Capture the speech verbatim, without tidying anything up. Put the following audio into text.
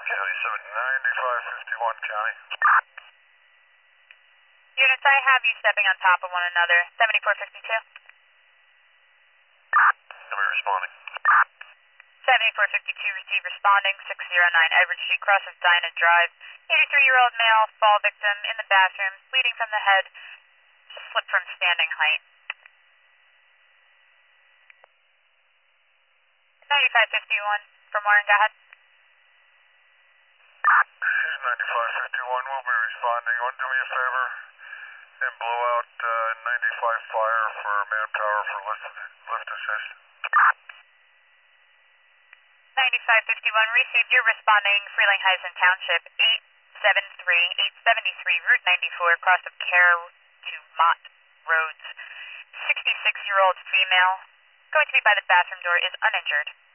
County seven, ninety-five fifty-one County. Units, I have you stepping on top of one another. seventy-four fifty-two. Somebody responding. seventy-four fifty-two, receive responding. six oh nine Edward Street, cross of Dinah Drive. eighty-three-year-old male, fall victim in the bathroom, bleeding from the head, slipped from standing height. ninety-five fifty-one, from Warren, go ahead. This is ninety-five fifty-one, we'll be responding. Want to do me a favor and blow out uh, ninety-five fire for manpower for lift, lift assist. ninety-five fifty-one, received. You're responding. Frelinghuysen Township, eight seven three, eight seventy-three, Route ninety-four, cross of Care to Mott Roads. sixty-six-year-old female, going to be by the bathroom door, is uninjured.